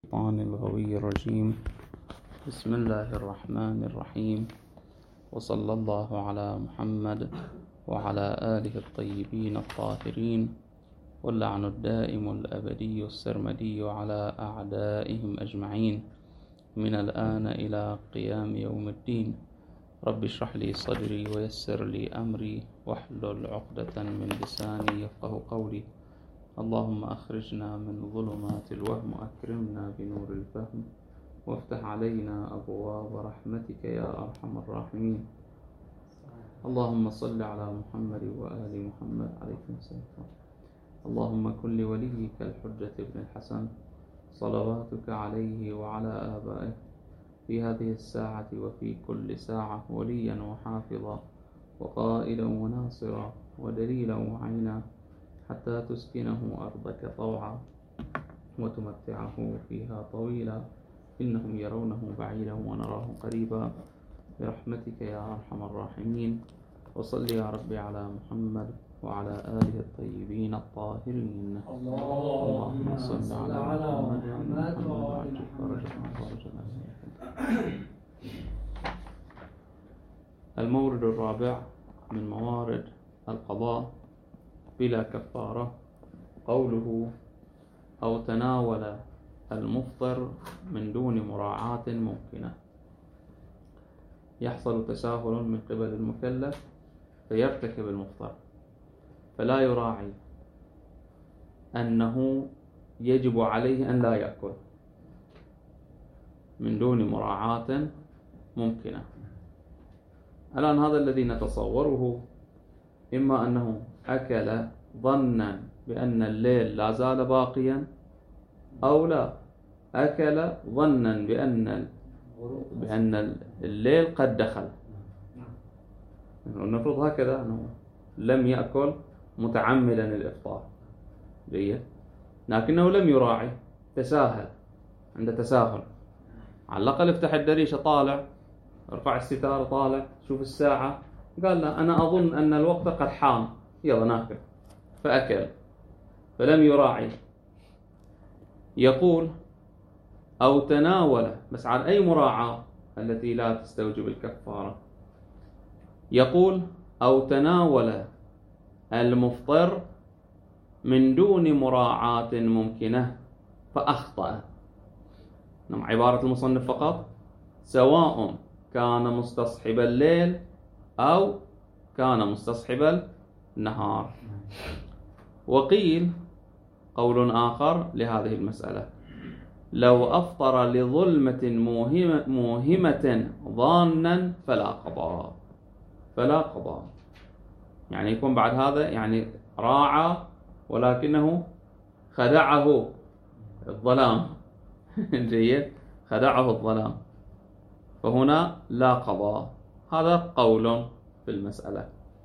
الشيطان الغوي الرجيم. بسم الله الرحمن الرحيم، وصلى الله على محمد وعلى آله الطيبين الطاهرين، واللعن الدائم الأبدي السرمدي على أعدائهم أجمعين من الآن إلى قيام يوم الدين. رب اشرح لي صدري ويسر لي أمري واحلل عقدة من لساني يفقه قولي. اللهم أخرجنا من ظلمات الوهم وأكرمنا بنور الفهم وافتح علينا أبواب رحمتك يا أرحم الراحمين. اللهم صل على محمد وآل محمد عليكم السلام. اللهم كن لوليك الحجة ابن الحسن صلواتك عليه وعلى آبائه في هذه الساعة وفي كل ساعة وليا وحافظا وقائلا وناصرا ودليلا وعينا، حتى تسكنه أرضك طوعا وتمتعه فيها طويلا، إنهم يرونه بعيدا ونراه قريبا برحمتك يا أرحم الراحمين. وصل يا ربي على محمد وعلى آله الطيبين الطاهرين. اللهم صل على محمد وعجل فرجنا. المورد الرابع من موارد القضاء بلا كفارة قوله أو تناول المفطر من دون مراعاة ممكنة. يحصل تساهل من قبل المكلف فيرتكب المفطر، فلا يراعي أنه يجب عليه أن لا يأكل من دون مراعاة ممكنة. الآن هذا الذي نتصوره إما أنه أكل ظنا بأن الليل لا زال باقيا، أو لا أكل ظنا بأن الليل قد دخل. نفرض هكذا أنه لم يأكل متعمدا الإفطار جيد، لكنه لم يراعي، تساهل. عند تساهل على الأقل افتح الدريشة طالع، ارفع الستارة طالع، شوف الساعة، قال لا أنا أظن أن الوقت قد حان، يلا ناكل، فأكل، فلم يراعي. يقول أو تناول، بس على أي مراعاة التي لا تستوجب الكفارة. يقول أو تناول المفطر من دون مراعاة ممكنة فأخطأ. عبارة المصنف فقط، سواء كان مستصحب الليل أو كان مستصحب النهار. وقيل قول آخر لهذه المسألة، لو أفطر لظلمة موهمة ظانا فلا قضاء. يعني يكون بعد هذا يعني راعى ولكنه خدعه الظلام جيد، خدعه الظلام، فهنا لا قضاء. هذا قول في المسألة.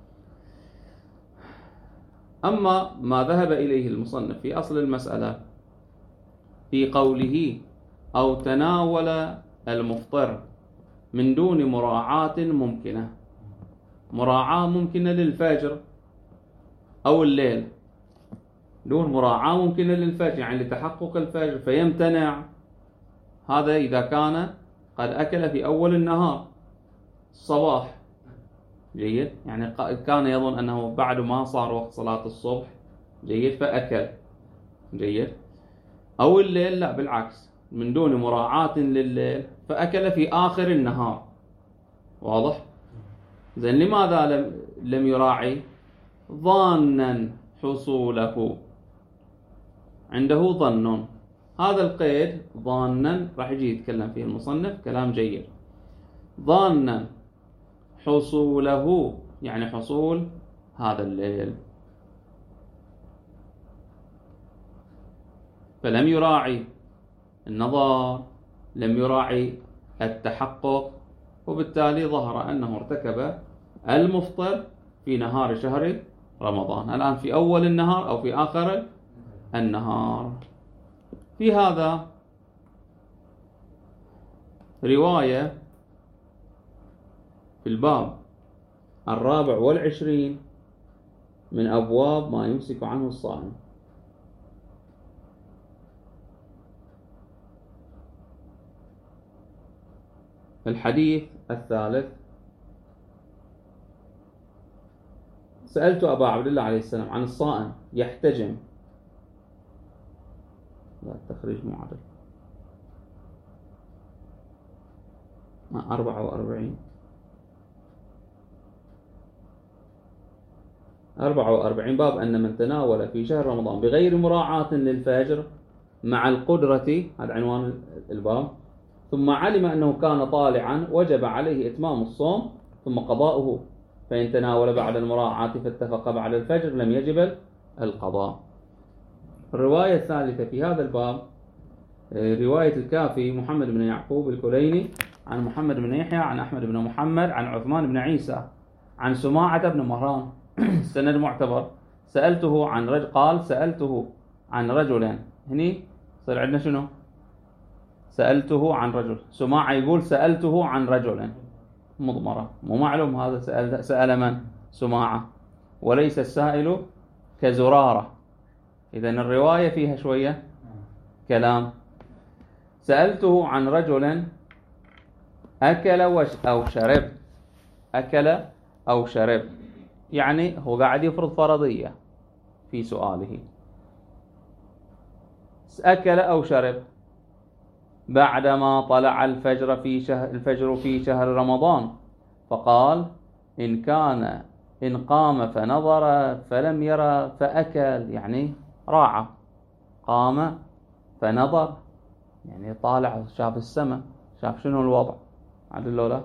أما ما ذهب إليه المصنف في أصل المسألة في قوله أو تناول المفطر من دون مراعاة ممكنة، مراعاة ممكنة للفجر أو الليل، دون مراعاة ممكنة للفجر يعني لتحقق الفجر فيمتنع. هذا إذا كان قد أكل في أول النهار الصباح جيد، يعني كان يظن أنه بعد ما صار وقت صلاة الصبح جيد فأكل جيد، أو الليل لا بالعكس من دون مراعاة لليل فأكل في آخر النهار. واضح؟ زين، لماذا لم يراعي؟ ظانا حصوله، عنده ظن. هذا القيد ظانا راح يجي يتكلم فيه المصنف كلام جيد. ظانا حصوله يعني حصول هذا الليل، فلم يراعي النظر، لم يراعي التحقق، وبالتالي ظهر أنه ارتكب المفطر في نهار شهر رمضان، الآن في أول النهار أو في آخر النهار. في هذا رواية في الباب 24 من أبواب ما يمسك عنه الصائم. الحديث الثالث: سألت أبا عبد الله عليه السلام عن الصائم يحتجم. لا، التخريج مو عدل. 44 باب أن من تناول في شهر رمضان بغير مراعاة للفجر مع القدرة، هذا عنوان الباب، ثم علم أنه كان طالعا وجب عليه إتمام الصوم ثم قضاؤه، فإن تناول بعد المراعاة فاتفق بعد الفجر لم يجب القضاء. الرواية الثالثة في هذا الباب رواية الكافي محمد بن يعقوب الكليني عن محمد بن يحيى عن أحمد بن محمد عن عثمان بن عيسى عن سماعة بن مهران السند معتبر. سألته عن رجل، قال سألته عن رجل، هني صار عندنا شنو؟ سألته عن رجل. سماعة يقول سألته عن رجل مضمرة، مو معلوم هذا سأل من؟ سماعة، وليس السائل كزرارة. إذن الرواية فيها شوية كلام. سألته عن رجل أكل أو شرب. أكل أو شرب يعني هو قاعد يفرض فرضية في سؤاله. أكل أو شرب بعدما طلع الفجر في شهر رمضان، فقال إن قام فنظر فلم يرى فأكل، يعني راعى. قام فنظر يعني طالع، شاف السماء، شاف شنو الوضع، عدل له لا.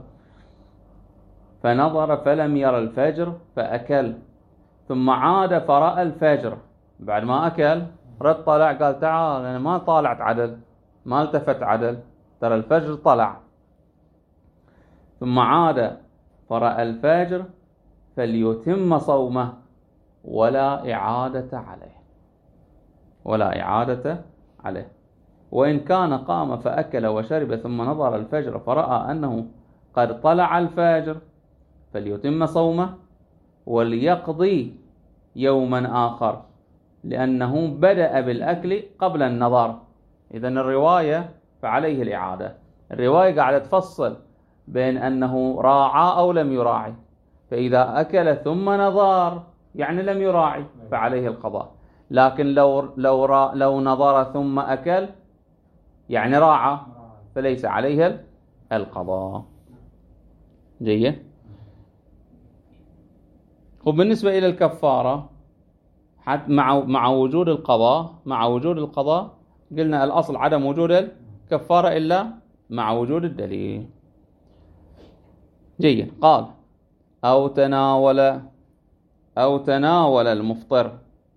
فنظر فلم يرى الفجر فأكل، ثم عاد فرأى الفجر. بعد ما أكل رد طلع قال تعال أنا ما طالعت عدل، ما التفت عدل، ترى الفجر طلع. ثم عاد فرأى الفجر فليتم صومه ولا إعادة عليه. وإن كان قام فأكل وشرب ثم نظر الفجر فرأى أنه قد طلع الفجر فليتم صومه وليقضي يوما آخر، لأنه بدأ بالأكل قبل النظر. إذن الرواية فعليه الإعادة. الرواية قاعدة تفصل بين أنه راعى أو لم يراعي، فإذا أكل ثم نظر يعني لم يراعي فعليه القضاء، لكن لو نظر ثم أكل يعني راعى فليس عليه القضاء. جيد. وبالنسبة إلى الكفارة مع وجود القضاء قلنا الأصل عدم وجود الكفارة إلا مع وجود الدليل. جيد. قال أو تناول المفطر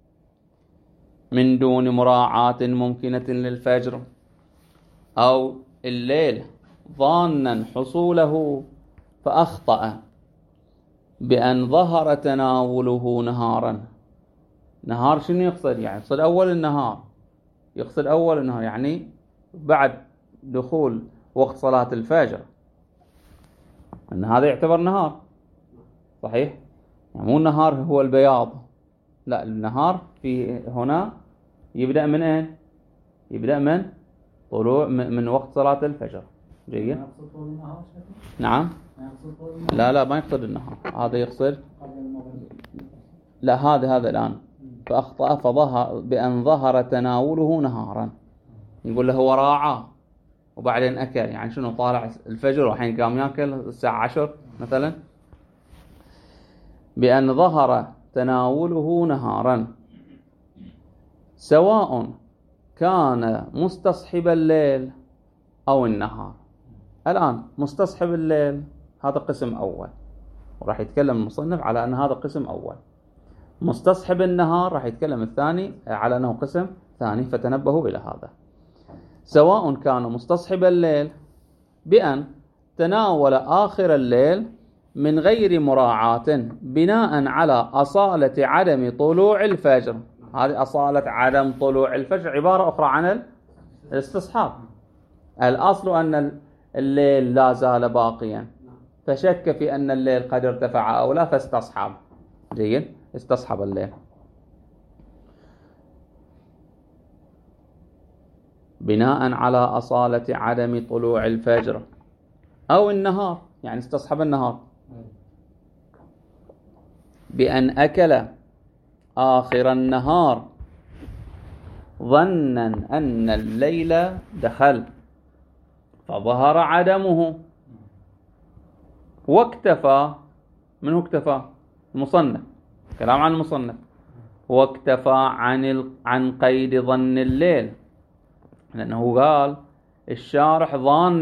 من دون مراعاة ممكنة للفجر أو الليل ظانا حصوله فأخطأ بأن ظهر تناوله نهار شنو يقصد؟ يعني يقصد أول النهار، يعني بعد دخول وقت صلاة الفجر، أن هذا يعتبر نهار صحيح؟ يعني مو النهار هو البياض، لا، النهار في هنا يبدأ من أين؟ يبدأ من طلوع من وقت صلاة الفجر. جيد. نعم. لا ما يقصد النهار، هذا يقصد لا، هذا الآن فأخطأ فظهر بأن ظهر تناوله نهارا، يقول له هو راعى وبعدين أكل، يعني شنو طالع الفجر وحين قام يأكل الساعة 10 مثلا. بأن ظهر تناوله نهارا سواء كان مستصحب الليل أو النهار. الآن مستصحب الليل هذا قسم أول، وراح يتكلم المصنف على أن هذا قسم أول. مستصحب النهار راح يتكلم الثاني على أنه قسم ثاني، فتنبهوا إلى هذا. سواء كان مستصحب الليل بأن تناول آخر الليل من غير مراعاة بناء على أصالة عدم طلوع الفجر. هذه أصالة عدم طلوع الفجر عبارة أخرى عن الاستصحاب. الأصل أن الليل لا زال باقيا، فشك في أن الليل قد ارتفع أو لا فاستصحب. جيد. استصحب الليل بناء على أصالة عدم طلوع الفجر أو النهار، يعني استصحب النهار، بأن أكل آخر النهار ظنا أن الليل دخل فظهر عدمه، واكتفى. منه اكتفى؟ المصنف، كلام عن المصنف. واكتفى عن قيد ظن الليل، لأنه قال الشارح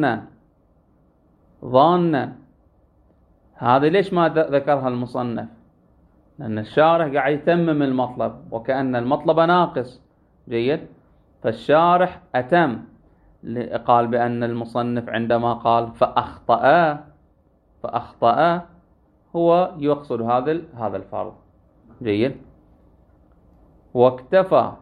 ظانا. هذا ليش ما ذكرها المصنف؟ لأن الشارح قاعد يتمم المطلب وكأن المطلب ناقص. جيد. فالشارح أتم، قال بأن المصنف عندما قال فأخطأ هو يقصد هذا الفرض. جيد. واكتفى،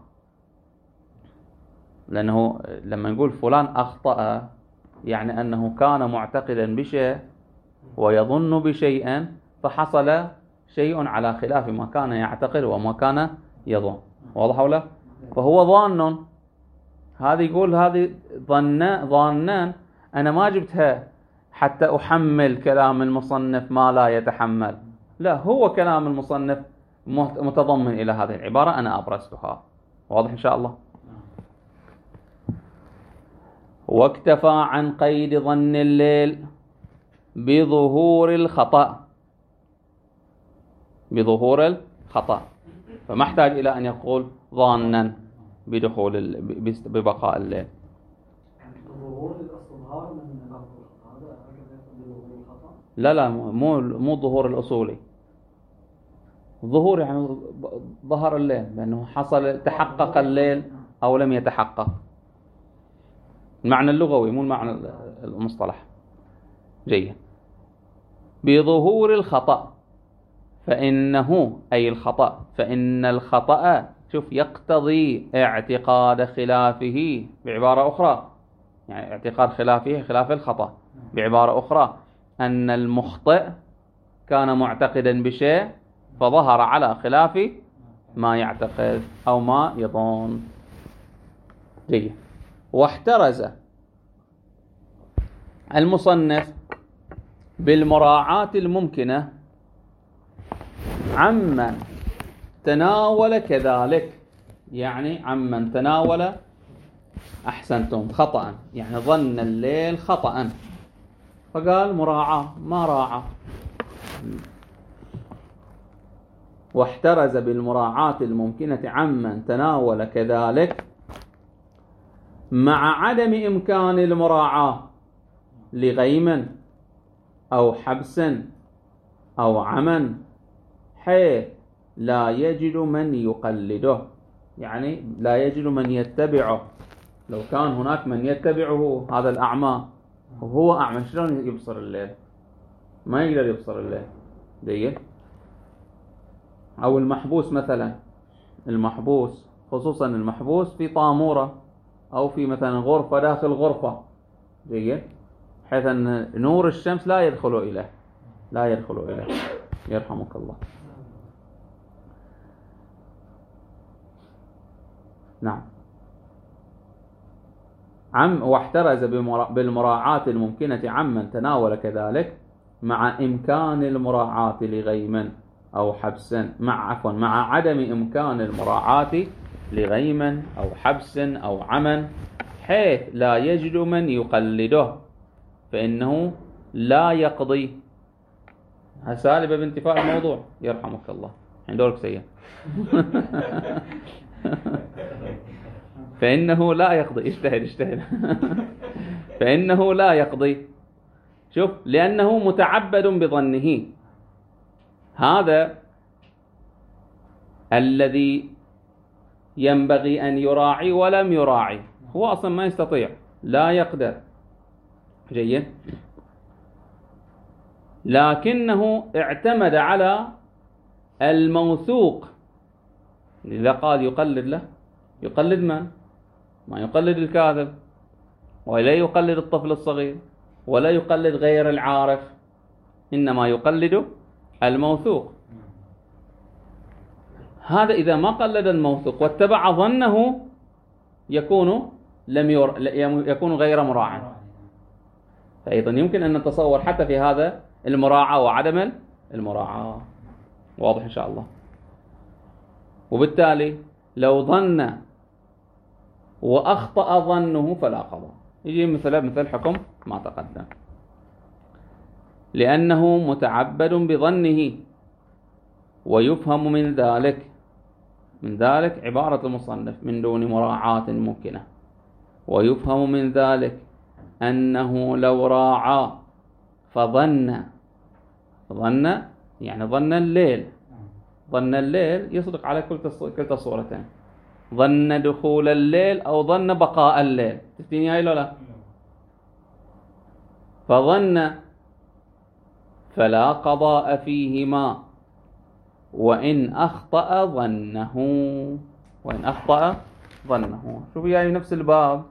لأنه لما نقول فلان أخطأ يعني أنه كان معتقدا بشيء ويظن بشيء فحصل شيء على خلاف ما كان يعتقد وما كان يظن. واضح ولا؟ فهو ظان. هذه يقول هذه ظنان، أنا ما جبتها حتى أحمل كلام المصنف ما لا يتحمل، لا، هو كلام المصنف متضمن إلى هذه العبارة، أنا أبرزتها. واضح إن شاء الله. واكتفى عن قيد ظن الليل بظهور الخطأ، فما احتاج إلى أن يقول ظانا ببقاء الليل. ظهور الأصل من هذا بظهور الخطأ؟ لا مو ظهور الأصولي. ظهور يعني ظهر الليل، لأنه حصل تحقق الليل أو لم يتحقق. المعنى اللغوي مو المعنى المصطلح. جيد. بظهور الخطأ، فإنه أي الخطأ، فإن الخطأ شوف يقتضي اعتقاد خلافه، بعبارة أخرى يعني اعتقاد خلافه خلاف الخطأ، بعبارة أخرى أن المخطئ كان معتقدا بشيء فظهر على خلاف ما يعتقد أو ما يظن. جيد. واحترز المصنف بالمراعاة الممكنة عمن تناول كذلك، يعني عمن تناول أحسنتم خطأ، يعني ظن الليل خطأ، فقال مراعاة ما راعى. واحترز بالمراعاة الممكنة عمن تناول كذلك مع عدم إمكان المراعاة لغيم أو حبس أو عمى، حيث لا يجد من يقلده، يعني لا يجد من يتبعه. لو كان هناك من يتبعه هذا الأعمى وهو أعمى شلون يبصر الليل؟ ما يقدر يبصر الليل. جيد. أو المحبوس مثلا، المحبوس خصوصا المحبوس في طامورة أو في مثلا غرفة داخل غرفة. جيد. حيث أن نور الشمس لا يدخل إليه يرحمك الله. نعم. واحترز بالمراعاة الممكنة عمن تناول كذلك مع إمكان المراعاة لغيم أو حبس مع عدم إمكان المراعاة لغيم أو حبس أو عمى، حيث لا يجد من يقلده، فإنه لا يقضي. سالبة بانتفاء الموضوع يرحمك الله. الحين دورك سيء. فإنه لا يقضي. اجتهد. فإنه لا يقضي. شوف، لأنه متعبد بظنه. هذا الذي ينبغي أن يراعي ولم يراعي، هو أصلا ما يستطيع، لا يقدر. جيد. لكنه اعتمد على الموثوق، إذا قال يقلد له، يقلد من؟ ما يقلد الكاذب، ولا يقلد الطفل الصغير، ولا يقلد غير العارف، إنما يقلد الموثوق. هذا إذا ما قلد الموثوق واتبع ظنه يكون غير مراع. فأيضا يمكن أن نتصور حتى في هذا المراعاة وعدم المراعاة. واضح إن شاء الله. وبالتالي لو ظن وأخطأ ظنه فلا قضاء. يجي مثل حكم ما تقدم، لأنه متعبد بظنه، ويفهم من ذلك عبارة المصنف من دون مراعاة ممكنة، ويفهم من ذلك أنه لو راعى فظن يعني ظن الليل يصدق على كلتا الصورتين، ظن دخول الليل أو ظن بقاء الليل. تفتيني هاي لو لا؟ فظن فلا قضاء فيهما وإن أخطأ ظنه. شوف يعني نفس الباب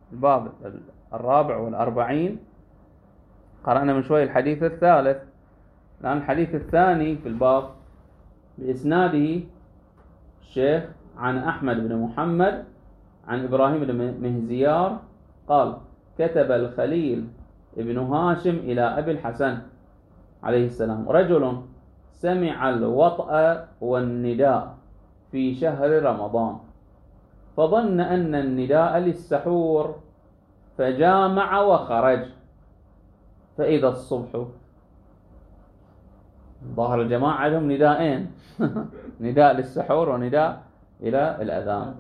44. قرأنا من شوي الحديث الثالث، الآن الحديث الثاني في الباب بإسناده الشيخ عن أحمد بن محمد عن إبراهيم بن مهزيار قال: كتب الخليل ابن هاشم إلى أبي الحسن عليه السلام: رجل سمع الوطأ والنداء في شهر رمضان، فظن أن النداء للسحور فجامع وخرج، فإذا الصبح. ظاهر الجماعة عندهم نداءين نداء للسحور ونداء إلى الأذان.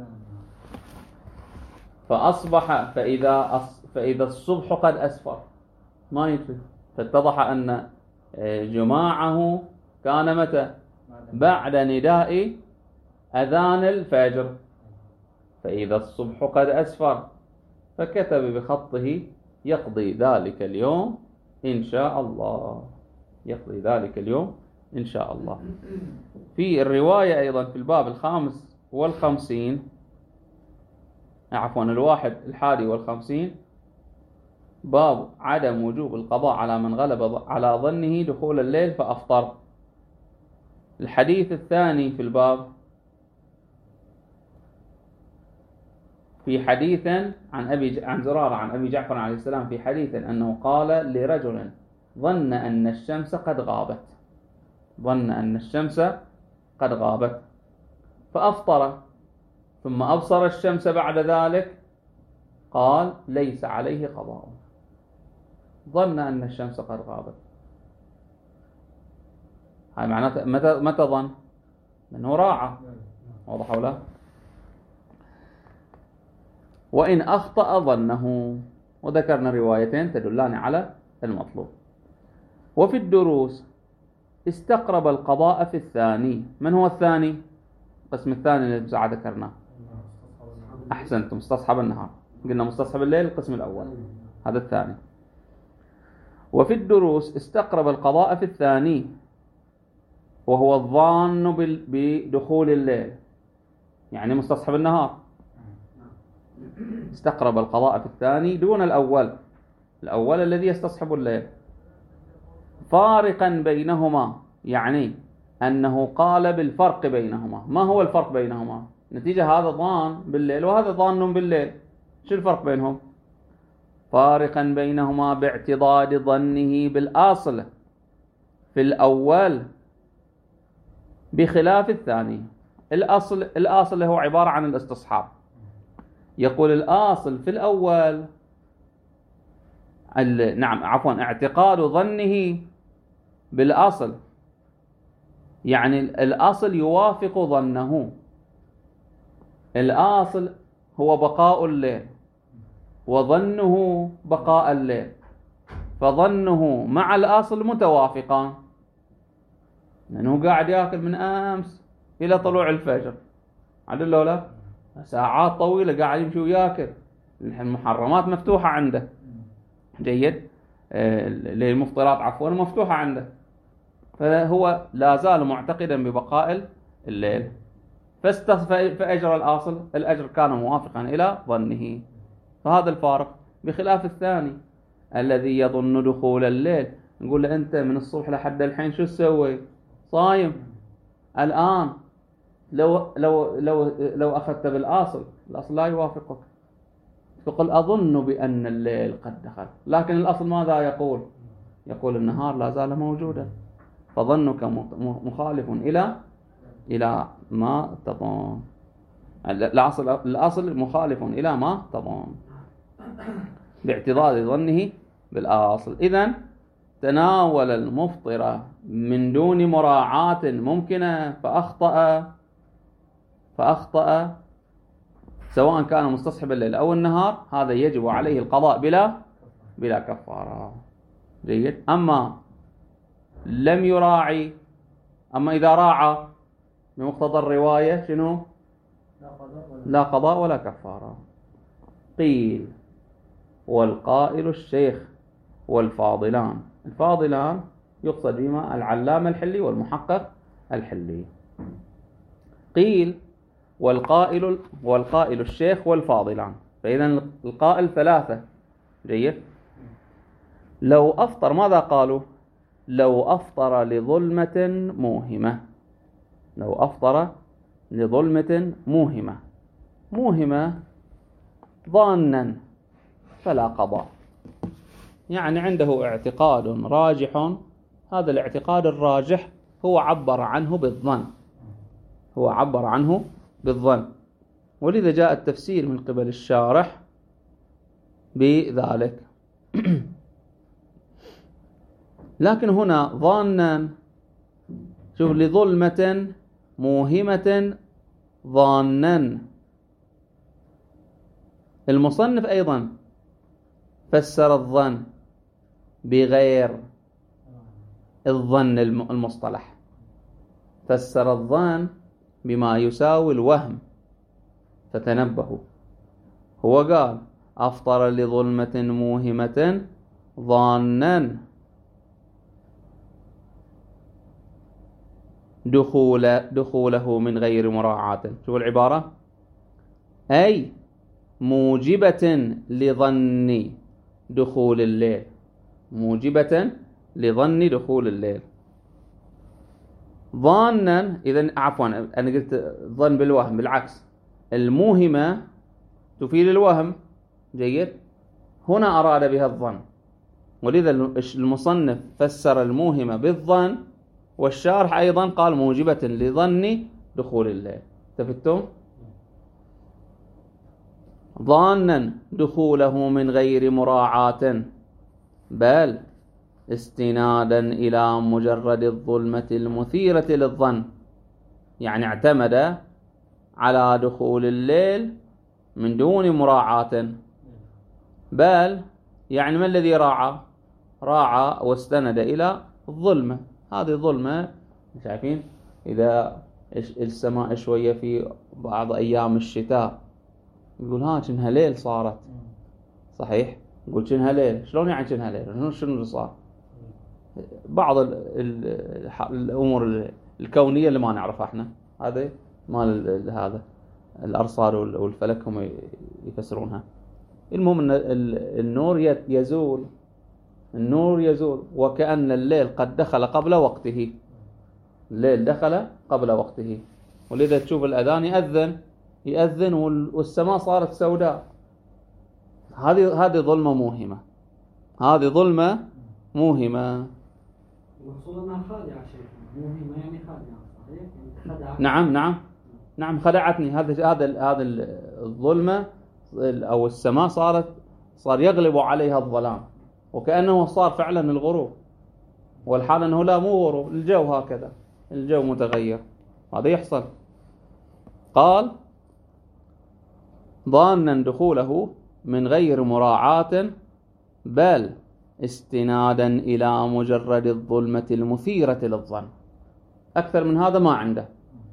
فأصبح فإذا الصبح قد أسفر، ما يدري، فاتضح أن جماعه كان متى؟ بعد نداء أذان الفجر. فإذا الصبح قد أسفر، فكتب بخطه: يقضي ذلك اليوم إن شاء الله. يقضي ذلك اليوم إن شاء الله. في الرواية أيضا في الباب 51، 51، باب عدم وجوب القضاء على من غلب على ظنه دخول الليل فأفطر. الحديث الثاني في الباب في حديث عن زرارة عن أبي جعفر عليه السلام في حديث أنه قال لرجل ظن أن الشمس قد غابت فأفطر، ثم أبصر الشمس بعد ذلك، قال: ليس عليه قضاء. ظن أن الشمس قد غابت، هاي معناته متى ظن؟ أنه راعى. واضح ولا؟ وإن أخطأ ظنه. وذكرنا روايتين تدلان على المطلوب. وفي الدروس استقرب القضاء في الثاني. من هو الثاني؟ القسم الثاني اللي بساعة ذكرناه. أحسنتم، مستصحب النهار. قلنا مستصحب الليل القسم الأول، هذا الثاني. وفي الدروس استقرب القضاء في الثاني، وهو الظان بدخول الليل، يعني مستصحب النهار. استقرب القضاء في الثاني دون الأول الذي يستصحب الليل، فارقا بينهما، يعني أنه قال بالفرق بينهما. ما هو الفرق بينهما؟ نتيجة هذا ظان بالليل وهذا ظان بالليل، شو الفرق بينهم؟ فارقا بينهما باعتضاد ظنه بالأصل في الأول بخلاف الثاني. الأصل هو عبارة عن الاستصحاب. يقول الأصل في الأول اعتقاد ظنه بالأصل، يعني الأصل يوافق ظنه. الأصل هو بقاء الليل وظنه بقاء الليل، فظنه مع الأصل متوافقان، لأنه قاعد يأكل من أمس إلى طلوع الفجر، عدل لو لا ساعات طويلة قاعد يمشي ويأكل، المحرمات مفتوحة عنده، جيد، للمفطرات مفتوحة عنده، فهو لا زال معتقدا ببقاء الليل، فأجر الأجر كان موافقا إلى ظنه. فهذا الفارق، بخلاف الثاني الذي يظن دخول الليل. نقول له أنت من الصبح لحد الحين شو تسوي؟ صايم. الآن لو أخذت بالأصل، الأصل لا يوافقك، يقول أظن بأن الليل قد دخل، لكن الأصل ماذا يقول؟ يقول النهار لا زال موجودا، فظنك مخالف إلى ما تظن. الأصل مخالف إلى ما تظن باعتضاد ظنه بالأصل. إذن تناول المفطر من دون مراعاة ممكنة فأخطأ سواء كان مستصحب الليل أو النهار، هذا يجب عليه القضاء بلا كفارة. جيد. أما لم يراعي، أما إذا راعى بمقتضى الرواية شنو؟ لا قضاء ولا كفارة. قيل والقائل الشيخ والفاضلان. الفاضلان يقصد بما العلامة الحلي والمحقق الحلي. قيل والقائل الشيخ والفاضلان، فإذا القائل ثلاثة. جيد. لو أفطر، ماذا قالوا؟ لو أفطر لظلمة موهمة، لو أفطر لظلمة موهمة ظانا فلا قضاء. يعني عنده اعتقاد راجح، هذا الاعتقاد الراجح هو عبر عنه بالظن، ولذا جاء التفسير من قبل الشارح بذلك. لكن هنا ظانا، شوف، لظلمة موهمة ظانا. المصنف أيضا فسر الظن بغير الظن المصطلح، فسر الظن بما يساوي الوهم. فتنبهوا، هو قال أفطر لظلمة موهمة ظانا دخوله من غير مراعاة. شوف العبارة، أي موجبة لظن دخول الليل، موجبة لظن دخول الليل. ظانا، إذن عفوا أنا قلت ظن بالوهم، بالعكس الموهمة تفيد الوهم. جيد. هنا أراد بها الظن، ولذا المصنف فسر الموهمة بالظن، والشارح أيضا قال موجبة لظن دخول الليل. تفتم؟ ظانا دخوله من غير مراعاة، بل استنادا إلى مجرد الظلمة المثيرة للظن. يعني اعتمد على دخول الليل من دون مراعاة. بل يعني ما الذي راعى واستند إلى الظلمة. هذه ظلمة، شايفين إذا السماء شوية في بعض أيام الشتاء يقول كأنها ليل صارت، صحيح؟ يقول كأنها ليل. شلون يعني كأنها ليل؟ شنو اللي صار؟ بعض الأمور الكونية اللي ما نعرفها احنا، هذا مال هذا الأرصاد والفلك هم يفسرونها. المهم أن النور يزول وكأن الليل قد دخل قبل وقته. الليل دخل قبل وقته، ولذا تشوف الأذان يأذن والسماء صارت سوداء. هذه ظلمة موهمة، هذه ظلمة موهمة. المقصود أنها خادعة شيء، موهمة يعني خادعة، صحيح؟ نعم خدعتني. هذا الظلمة أو السماء صار يغلب عليها الظلام، وكأنه صار فعلا الغروب، والحال أنه لا، مو غروب، الجو هكذا، الجو متغير، هذا يحصل. قال ظانا دخوله من غير مراعاة، بل استنادا إلى مجرد الظلمة المثيرة للظن. أكثر من هذا ما عنده.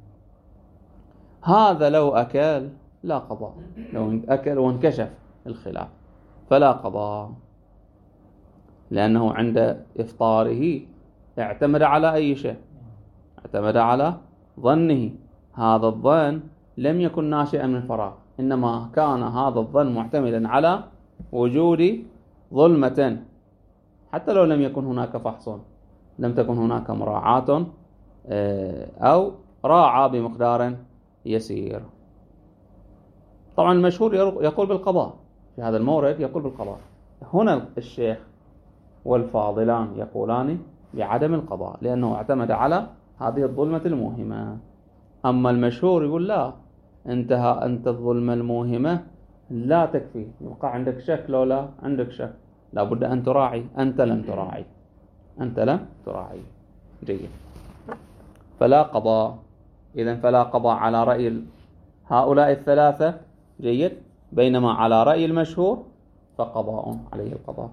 هذا لو أكل لا قضاء، لو أكل وانكشف الخلاف فلا قضاء، لأنه عند إفطاره اعتمد على أي شيء؟ اعتمد على ظنه. هذا الظن لم يكن ناشئا من فراغ، إنما كان هذا الظن معتمدا على وجود ظلمة، حتى لو لم يكن هناك فحص، لم تكن هناك مراعاة، أو راعى بمقدار يسير. طبعا المشهور يقول بالقضاء، في هذا المورد يقول بالقضاء. هنا الشيخ والفاضلان يقولان بعدم القضاء لأنه اعتمد على هذه الظلمة الموهمة. أما المشهور يقول لا، انتهى أنت الظلمة الموهمة لا تكفي، يبقى عندك شك. لو لا عندك شك لابد أن تراعي، أنت لم تراعي، أنت لم تراعي. جيد. فلا قضاء. إذن فلا قضاء على رأي هؤلاء الثلاثة. جيد. بينما على رأي المشهور فقضاء، عليه القضاء.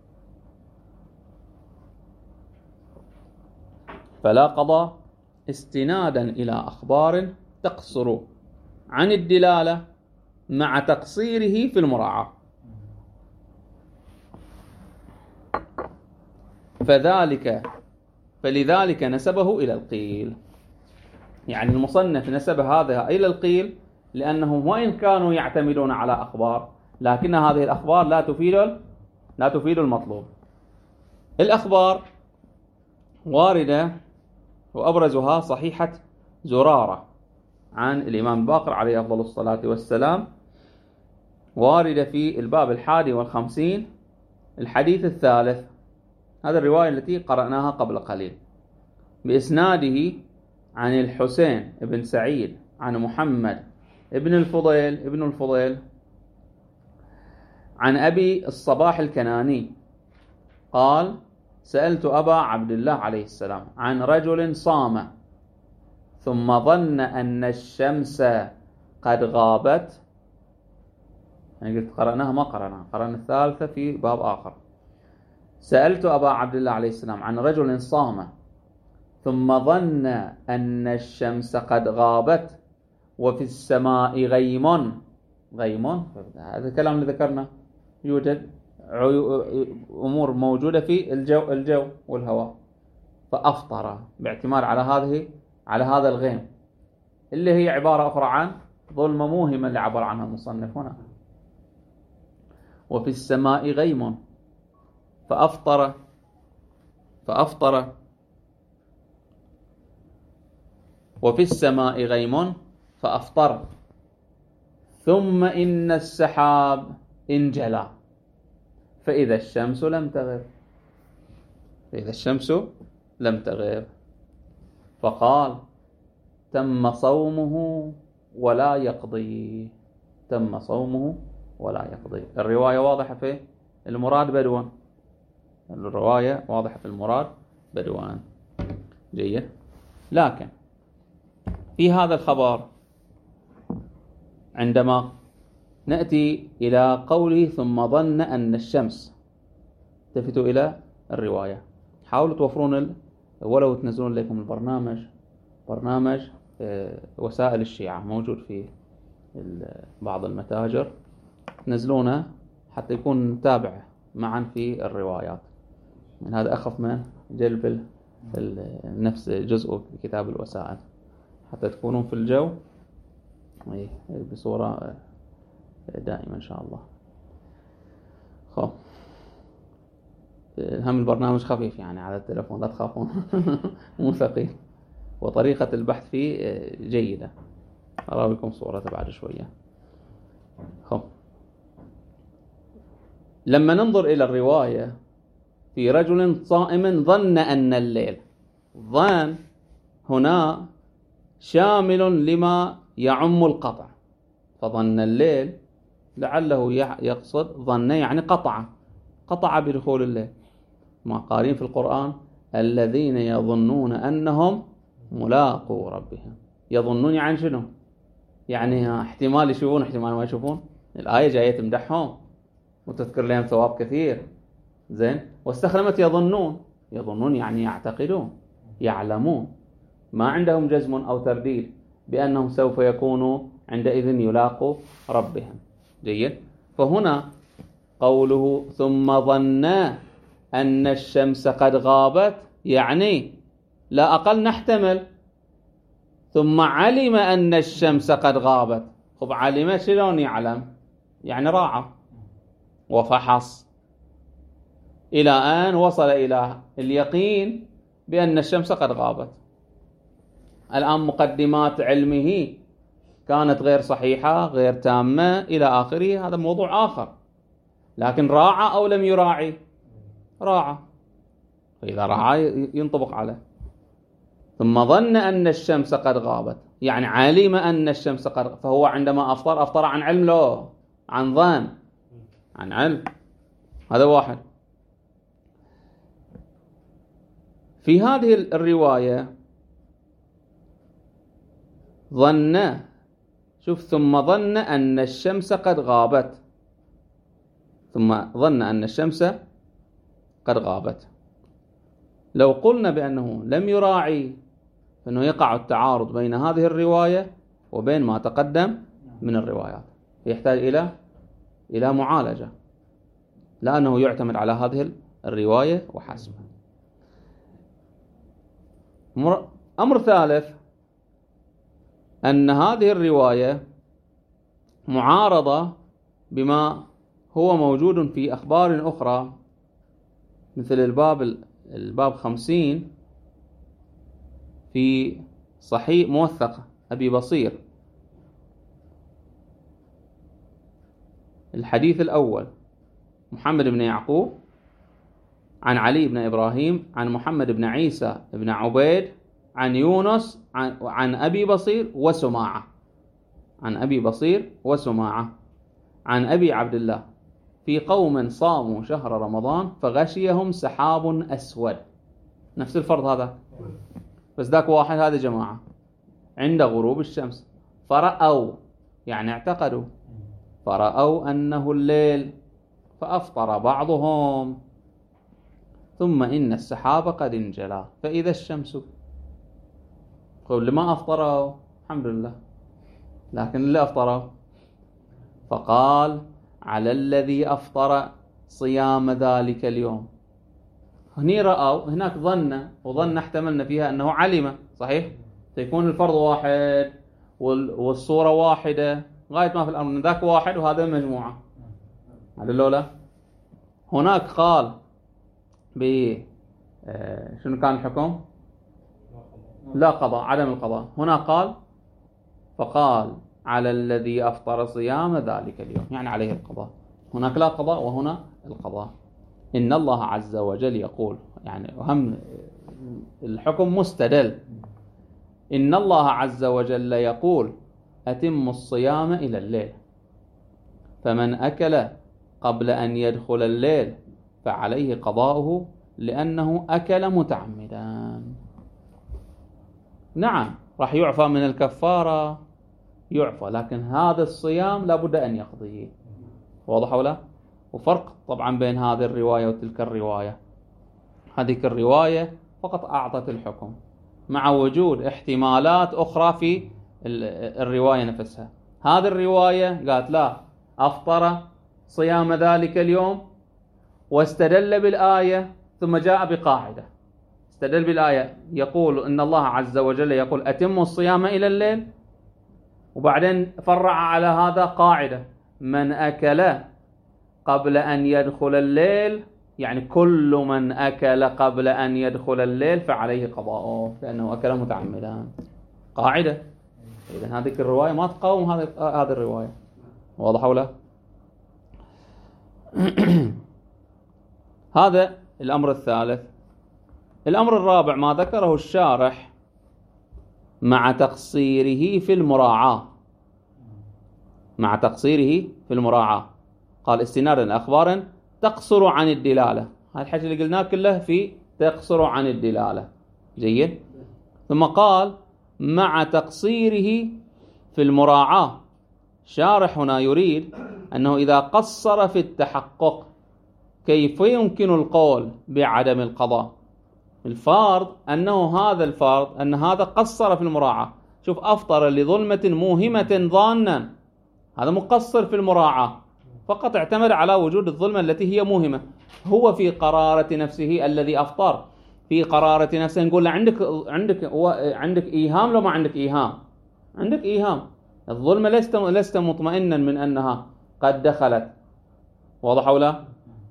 فلا قضاء استنادا إلى أخبار تقصر عن الدلالة مع تقصيره في المراعاة. فلذلك نسبه إلى القيل. يعني المصنف نسب هذا إلى القيل لأنهم وإن كانوا يعتمدون على أخبار، لكن هذه الأخبار لا تفيد المطلوب. الأخبار واردة وأبرزها صحيحة زرارة عن الإمام الباقر عليه أفضل الصلاة والسلام، واردة في الباب 51 الحديث 3. هذه الرواية التي قرأناها قبل قليل بإسناده عن الحسين بن سعيد عن محمد ابن الفضيل عن أبي الصباح الكناني قال: سألت أبا عبد الله عليه السلام عن رجل صام ثم ظن أن الشمس قد غابت. يعني قلت قرأناها ما قرأنا الثالثة في باب آخر. سألت أبا عبد الله عليه السلام عن رجل صام ثم ظن أن الشمس قد غابت وفي السماء غيم. هذا الكلام اللي ذكرنا، يوجد أمور موجودة في الجو والهواء، فأفطر باعتماد على هذا الغيم اللي هي عبارة أخرى عن ظلمة موهمة اللي عبر عنها المصنف هنا. وفي السماء غيم فأفطر وفي السماء غيم فأفطر ثم إن السحاب انجلى فإذا الشمس لم تغيب فقال: تم صومه ولا يقضي. الرواية واضحة في المراد بدوان. جيد. لكن في هذا الخبر عندما نأتي إلى قوله ثم ظن أن الشمس، التفتوا إلى الرواية، حاولوا توفرون ولو تنزلون لكم برنامج وسائل الشيعة موجود في بعض المتاجر، تنزلونه حتى يكون نتابع معا في الروايات. من هذا أخف من جلب نفس جزء في كتاب الوسائل حتى تكونون في الجو بصورة دائما إن شاء الله. هم البرنامج خفيف يعني على التلفون، لا تخافون مو ثقيل، وطريقة البحث فيه جيدة. أرى لكم صورة بعد شوية. لما ننظر إلى الرواية في رجل صائم ظن أن الليل، ظن هنا شامل لما يعم القطع، فظن الليل لعله يقصد ظن يعني قطع بدخول الليل. ما قارين في القرآن: الذين يظنون أنهم ملاقو ربهم. يظنون يعني شنو؟ يعني احتمال يشوفون احتمال ما يشوفون. الآية جاية تمدحهم وتذكر لهم ثواب كثير. زين. واستخدمت يظنون يعني يعتقدون، يعلمون، ما عندهم جزم أو ترديد بأنهم سوف يكونوا عندئذ يلاقوا ربهم. جيد. فهنا قوله ثم ظن أن الشمس قد غابت، يعني لا أقل نحتمل ثم علم أن الشمس قد غابت. علم شلون يعلم؟ يعني راعى وفحص إلى أن وصل إلى اليقين بأن الشمس قد غابت. الآن مقدمات علمه كانت غير صحيحة غير تامة إلى آخره، هذا موضوع آخر، لكن راعى أو لم يراعي؟ راعى، فإذا راعى ينطبق عليه. ثم ظن أن الشمس قد غابت، يعني علم أن الشمس قد، فهو عندما أفطر عن علم له، عن ظن، عن علم. هذا واحد. في هذه الرواية ظن، شوف، ثم ظن أن الشمس قد غابت، ثم ظن أن الشمس قد غابت. لو قلنا بأنه لم يراعي، فإنه يقع التعارض بين هذه الرواية وبين ما تقدم من الروايات، يحتاج إلى معالجة، لأنه يعتمد على هذه الرواية وحسب. أمر ثالث، أن هذه الرواية معارضة بما هو موجود في أخبار أخرى، مثل الباب 50 في صحيح موثق أبي بصير. الحديث الأول محمد بن يعقوب عن علي بن إبراهيم عن محمد بن عيسى بن عبيد عن يونس عن أبي بصير وسماعة، عن أبي بصير وسماعة عن أبي عبد الله في قوم صاموا شهر رمضان فغشيهم سحاب أسود. نفس الفرض هذا، بس ذاك واحد، هذا جماعة عند غروب الشمس فرأوا، يعني اعتقدوا، فرأوا أنه الليل فأفطر بعضهم، ثم إن السحاب قد انجلى فإذا الشمس. قل لما أفطروا الحمد لله، لكن اللي أفطروا فقال على الذي أفطر صيام ذلك اليوم. هني رأوا، هناك ظن، وظن احتملنا فيها أنه علم، صحيح؟ سيكون الفرض واحد والصورة واحدة غاية ما في الأمر، ذاك واحد وهذا مجموعة. هذا لولا هناك قال شنو كان الحكم؟ لا قضاء، عدم القضاء. هنا قال فقال على الذي أفطر صيام ذلك اليوم، يعني عليه القضاء. هناك لا قضاء وهنا القضاء. إن الله عز وجل يقول، يعني أهم الحكم مستدل، إن الله عز وجل يقول أتم الصيام إلى الليل، فمن أكل قبل أن يدخل الليل فعليه قضاؤه لأنه أكل متعمدا. نعم راح يعفى من الكفارة، يعفى، لكن هذا الصيام لابد أن يقضيه. واضح ولا؟ وفرق طبعا بين هذه الرواية وتلك الرواية. هذه الرواية فقط أعطت الحكم مع وجود احتمالات أخرى في الرواية نفسها. هذه الرواية قالت لا، أفطر صيام ذلك اليوم واستدل بالآية، ثم جاء بقاعدة، استدل بالآية يقول إن الله عز وجل يقول أتم الصيام إلى الليل، وبعدين فرع على هذا قاعدة من أكل قبل أن يدخل الليل، يعني كل من أكل قبل أن يدخل الليل فعليه قضاؤه لأنه أكل متعمدا. قاعدة. إذن هذه الرواية ما تقاوم هذه الرواية. واضح ولا؟ هذا الأمر الثالث. الأمر الرابع ما ذكره الشارح مع تقصيره في المراعاة، مع تقصيره في المراعاة. قال استنادا لأخبار تقصر عن الدلالة. هذا الحكي اللي قلناه كله في تقصر عن الدلالة. جيد. ثم قال مع تقصيره في المراعاة. شارح هنا يريد أنه إذا قصر في التحقق كيف يمكن القول بعدم القضاء؟ الفرض أنه هذا الفرض أن هذا قصر في المراعاة. شوف، أفطر لظلمة موهمة ظانا، هذا مقصر في المراعاة، فقط اعتمد على وجود الظلمة التي هي موهمة. هو في قرارة نفسه الذي أفطر، في قرارة نفسه نقول له عندك إيهام، لو ما عندك إيهام، عندك إيهام، الظلمة لست مطمئنا من أنها قد دخلت. واضح ولا؟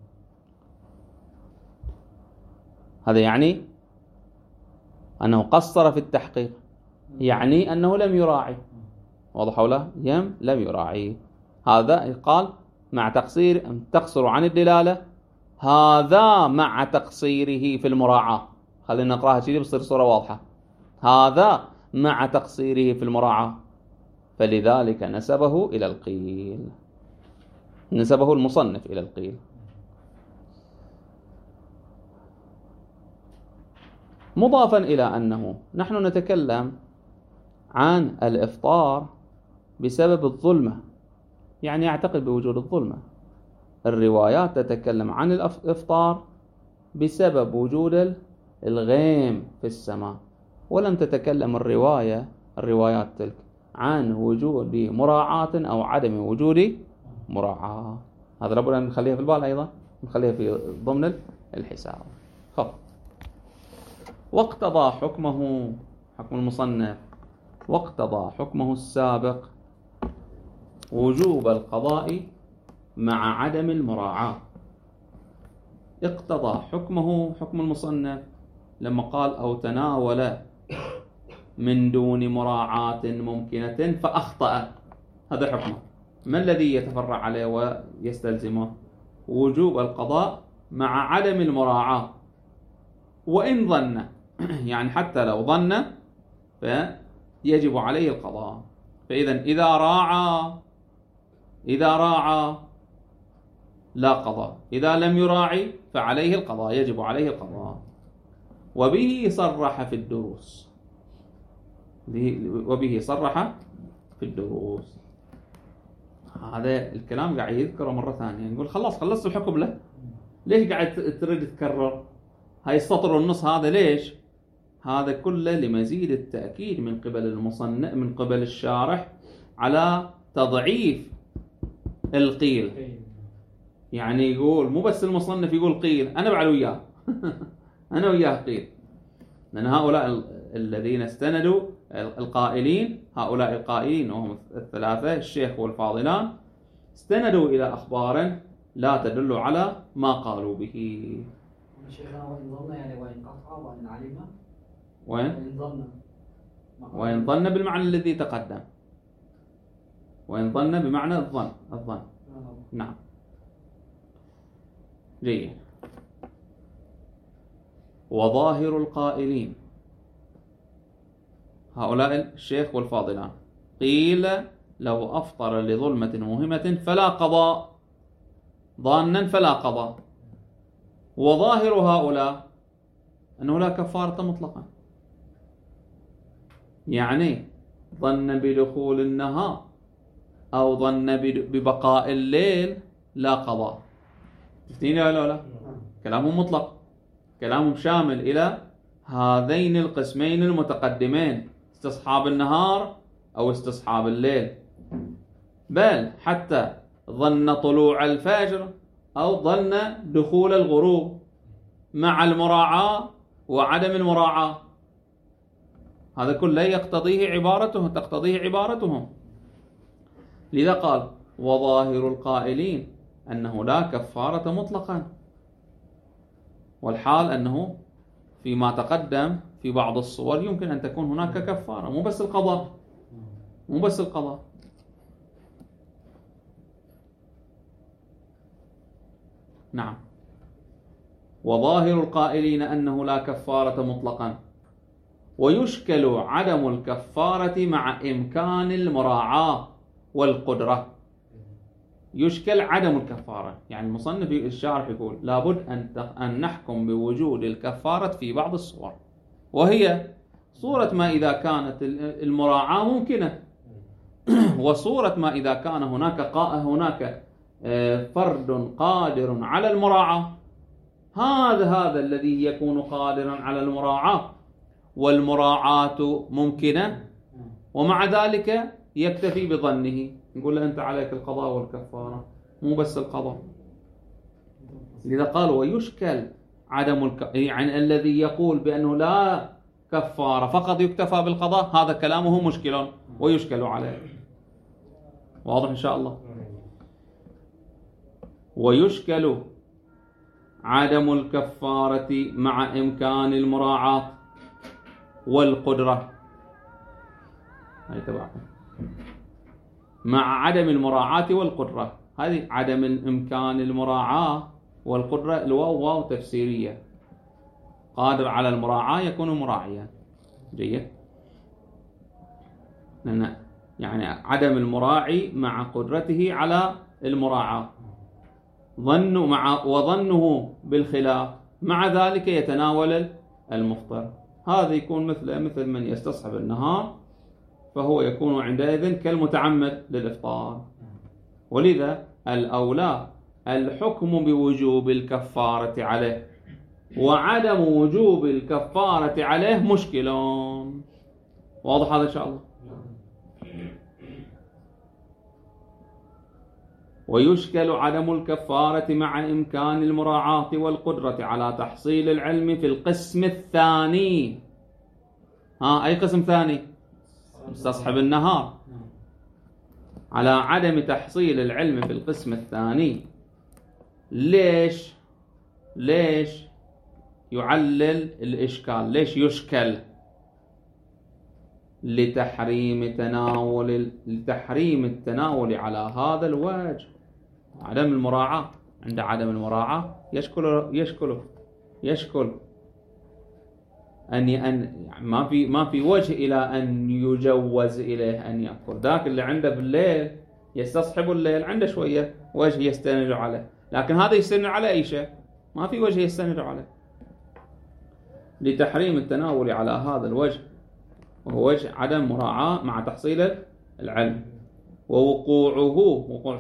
هذا يعني أنه قصر في التحقيق، يعني أنه لم يراعي. واضح ولا؟ لم يراعي. هذا قال مع تقصر عن الدلالة، هذا مع تقصيره في المراعاة. خلينا نقراها كذي بتصير صورة واضحة. هذا مع تقصيره في المراعاة، فلذلك نسبه إلى القيل، نسبه المصنف إلى القيل. مضافا إلى أنه نحن نتكلم عن الإفطار بسبب الظلمة، يعني يعتقد بوجود الظلمة. الروايات تتكلم عن الإفطار بسبب وجود الغيم في السماء، ولم تتكلم الروايات تلك عن وجود مراعاة أو عدم وجود مراعاة. هذا لابد أن نخليها في البال، أيضا نخليها في ضمن الحساب. خب. واقتضى حكمه، حكم المصنف، واقتضى حكمه السابق وجوب القضاء مع عدم المراعاة. اقتضى حكمه، حكم المصنف، لما قال أو تناول من دون مراعاة ممكنة فأخطأ، هذا حكمه. ما الذي يتفرع عليه ويستلزمه؟ وجوب القضاء مع عدم المراعاة، وإن ظن يعني حتى لو ظن فيجب عليه القضاء. فإذا إذا راعى لا قضاء، إذا لم يراعي فعليه القضاء، يجب عليه القضاء. وبه صرح في الدروس، وبه صرح في الدروس. هذا الكلام قاعد يذكره مرة ثانية، نقول خلاص خلصت الحكم له، ليش قاعد تريد تكرر هاي السطر والنص هذا؟ ليش؟ هذا كله لمزيد التأكيد من قبل المصنف، من قبل الشارح، على تضعيف القيل. يعني يقول مو بس المصنف يقول قيل، أنا بعد وياه أنا وياه قيل. لأن هؤلاء الذين استندوا القائلين، هؤلاء القائلين وهم الثلاثة الشيخ والفاضلان، استندوا إلى أخبار لا تدل على ما قالوا به. شيخنا وإن ظن يعني وإن قطع وإن علم، وإن ظن بالمعنى الذي تقدم، وإن ظن بمعنى الظن. نعم. جيد. وظاهر القائلين، هؤلاء الشيخ والفاضلان، قيل لو أفطر لظلمة مهمة فلا قضاء، ظانا فلا قضاء. وظاهر هؤلاء أنه لا كفارة مطلقا، يعني ظن بدخول النهار أو ظن ببقاء الليل لا قضاء. تفتيني ولا لا؟ كلامهم مطلق، كلامهم شامل إلى هذين القسمين المتقدمين، استصحاب النهار أو استصحاب الليل، بل حتى ظن طلوع الفجر أو ظن دخول الغروب مع المراعاة وعدم المراعاة. هذا كله تقتضيه عبارتهم. لذا قال وظاهر القائلين أنه لا كفارة مطلقا، والحال أنه فيما تقدم في بعض الصور يمكن أن تكون هناك كفارة، مو بس القضاء. نعم. وظاهر القائلين أنه لا كفارة مطلقا، ويشكل عدم الكفارة مع إمكان المراعاة والقدرة. يشكل عدم الكفارة، يعني المصنف الشارح يقول لابد أن نحكم بوجود الكفارة في بعض الصور، وهي صورة ما إذا كانت المراعاة ممكنة، وصورة ما إذا كان هناك فرد قادر على المراعاة. هذا الذي يكون قادرا على المراعاة والمراعاة ممكنة، ومع ذلك يكتفي بظنه، نقول له أنت عليك القضاء والكفارة، مو بس القضاء. لذا قال ويشكل يعني الذي يقول بأنه لا كفارة فقط يكتفى بالقضاء، هذا كلامه مشكل ويشكل عليه. واضح إن شاء الله. ويشكل عدم الكفارة مع إمكان المراعاة والقدرة، هاي تبعها، مع عدم المراعاة والقدرة. هذه عدم الإمكان المراعاة والقدرة، الواو واو تفسيرية، قادر على المراعاة يكون مراعيا. جيد، لأن يعني عدم المراعي مع قدرته على المراعاة، وظنه بالخلاف، مع ذلك يتناول المفطر. هذا يكون مثل من يستصحب النهار، فهو يكون عندئذ كالمتعمد للإفطار. ولذا الأولى الحكم بوجوب الكفارة عليه، وعدم وجوب الكفارة عليه مشكل. واضح هذا إن شاء الله؟ ويشكل عدم الكفارة مع إمكان المراعاة والقدرة على تحصيل العلم في القسم الثاني. أي قسم ثاني؟ مستصحب النهار. على عدم تحصيل العلم في القسم الثاني. ليش يعلل الإشكال؟ ليش يشكل؟ لتحريم التناول على هذا الوجه. عدم المراعاة، عند عدم المراعاة يشكل أن ما في وجه إلى أن يجوز إليه أن يأكل. ذاك اللي عنده بالليل يستصحب الليل، عنده شوية وجه يستند عليه، لكن هذا يستند على أي شيء، ما في وجه يستند عليه. لتحريم التناول على هذا الوجه، وهو وجه عدم مراعاة مع تحصيل العلم. وقوع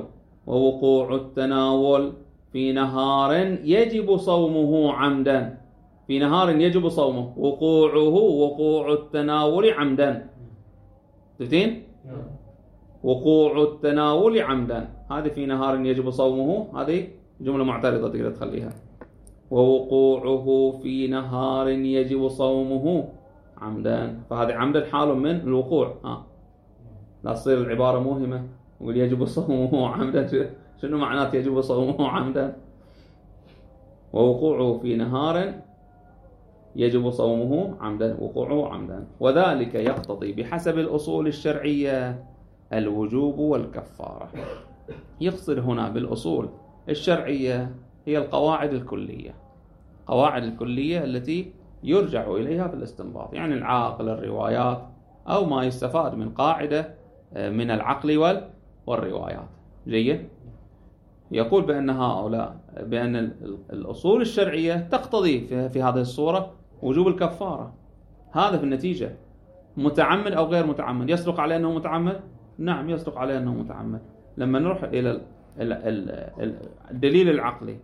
التناول في نهار يجب صومه عمدا. في نهار يجب صومه، وقوع التناول عمدا. تفتين؟ وقوع التناول عمدا، هذه في نهار يجب صومه، هذه جملة معترضة تقدر تخليها. ووقوعه في نهار يجب صومه عمدا، فهذه عمدا حال من الوقوع. لا تصير العبارة موهمة يقول يجب صومه عمدا. شنو معنات يجب صومه عمدا؟ ووقوعه في نهار يجب صومه عمدا، وقوعه عمدا، وذلك يقتضي بحسب الأصول الشرعية الوجوب والكفارة. يقصد هنا بالأصول الشرعية هي القواعد الكلية، قواعد الكلية التي يرجع إليها في الاستنباط، يعني العقل، الروايات، أو ما يستفاد من قاعدة من العقل والروايات. جيد؟ يقول بأن الأصول الشرعية تقتضي في هذه الصورة وجوب الكفارة. هذا في النتيجة متعمد أو غير متعمد. يصدق عليه أنه متعمد؟ نعم يصدق عليه أنه متعمد. لما نروح إلى الدليل العقلي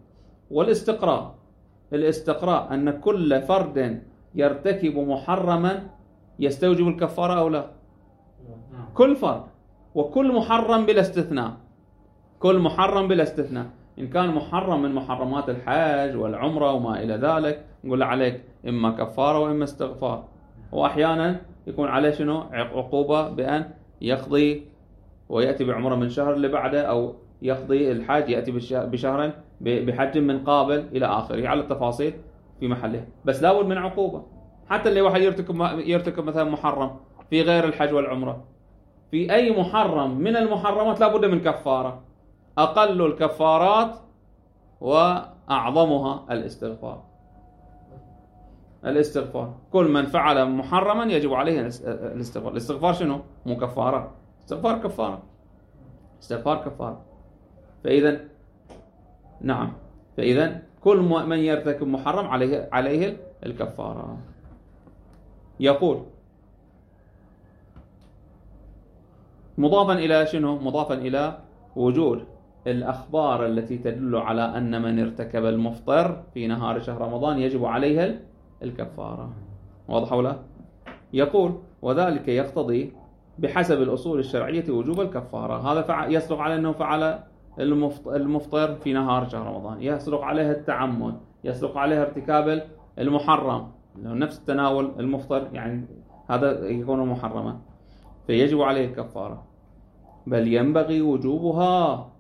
الاستقراء أن كل فرد يرتكب محرما يستوجب الكفارة أو لا؟ كل فرد، وكل محرم بلا استثناء، كل محرم بلا استثناء. إن كان محرم من محرمات الحج والعمرة وما إلى ذلك نقول عليك إما كفارة وإما استغفار. وأحيانا يكون عليه شنو؟ عقوبة بأن يقضي ويأتي بعمرة من شهر اللي بعده، أو يقضي الحج يأتي بشهر بحج من قابل إلى آخره، على التفاصيل في محله. بس لابد من عقوبة. حتى اللي واحد يرتكب مثلا محرم في غير الحج والعمرة، في أي محرم من المحرمات لابد من كفارة. أقل الكفارات وأعظمها الاستغفار. كل من فعل محرما يجب عليه الاستغفار. الاستغفار شنو؟ مو كفارة. استغفار كفارة. فإذا كل من يرتكب محرم عليه الكفارة. يقول مضافا إلى شنو؟ مضافا إلى وجود الأخبار التي تدل على أن من ارتكب المفطر في نهار شهر رمضان يجب عليه الكفارة. واضح ولا؟ يقول وذلك يقتضي بحسب الأصول الشرعية وجوب الكفارة. هذا يصدق عليه أنه فعل المفطر في نهار شهر رمضان، يصدق عليه التعمد، يصدق عليه ارتكاب المحرم، نفس التناول المفطر، يعني هذا يكون محرما فيجب عليه الكفارة. بل ينبغي وجوبها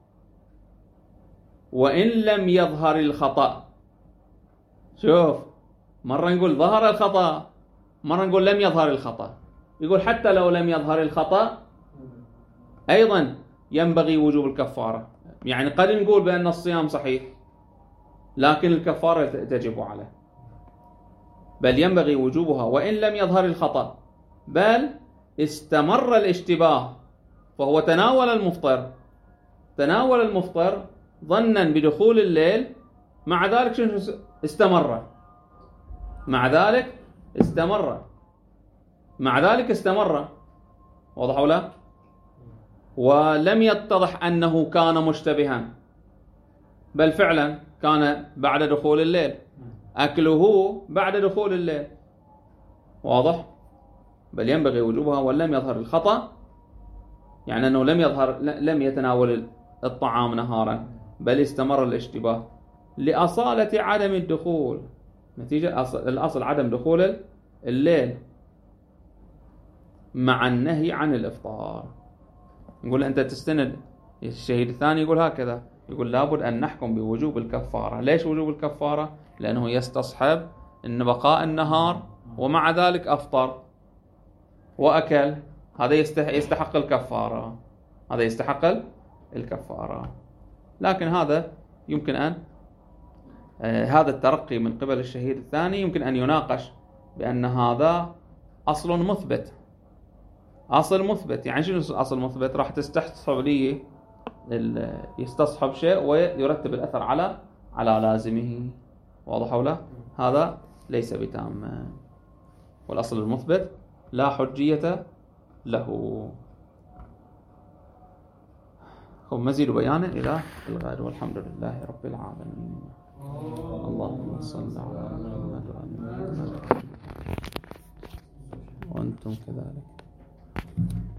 وإن لم يظهر الخطأ. شوف، مرة نقول ظهر الخطأ، مرة نقول لم يظهر الخطأ. يقول حتى لو لم يظهر الخطأ أيضا ينبغي وجوب الكفارة. يعني قد نقول بأن الصيام صحيح لكن الكفارة تجب عليه، بل ينبغي وجوبها وإن لم يظهر الخطأ، بل استمر الاشتباه، فهو تناول المفطر ظنا بدخول الليل، مع ذلك شنو استمر، واضح ولا؟ ولم يتضح أنه كان مشتبها، بل فعلا كان بعد دخول الليل، أكله بعد دخول الليل، واضح؟ بل ينبغي وجوبها ولم يظهر الخطأ، يعني أنه لم يتناول الطعام نهارا، بل استمر الاشتباه لأصالة عدم الدخول، نتيجة الأصل عدم دخول الليل مع النهي عن الإفطار. نقول أنت تستند، الشهيد الثاني يقول هكذا، يقول لابد أن نحكم بوجوب الكفارة. ليش وجوب الكفارة؟ لأنه يستصحب أن بقاء النهار ومع ذلك أفطر وأكل، هذا يستحق الكفارة. لكن هذا يمكن أن هذا الترقي من قبل الشهيد الثاني يمكن أن يناقش بأن هذا أصل مثبت. يعني شنو أصل مثبت؟ راح يستصحب شيء ويرتب الأثر على لازمه، واضح ولا؟ هذا ليس بتام، والأصل المثبت لا حجية له. مزيد بيانا إلى الغد، والحمد لله رب العالمين. اللهم صل على محمد وآل محمد وأنتم كذلك.